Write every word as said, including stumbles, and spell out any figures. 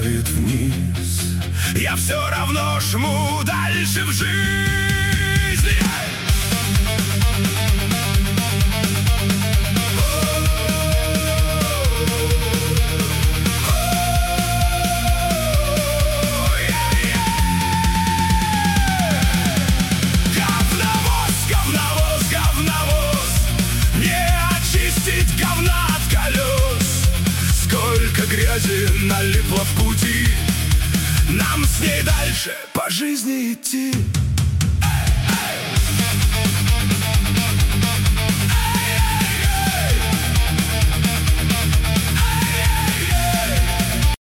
давит вниз, я все равно жму дальше в жизнь. Говновоз, говновоз, говновоз, не очистить говна от колес. Сколько грязи налипло в пути, нам с ней дальше по жизни идти.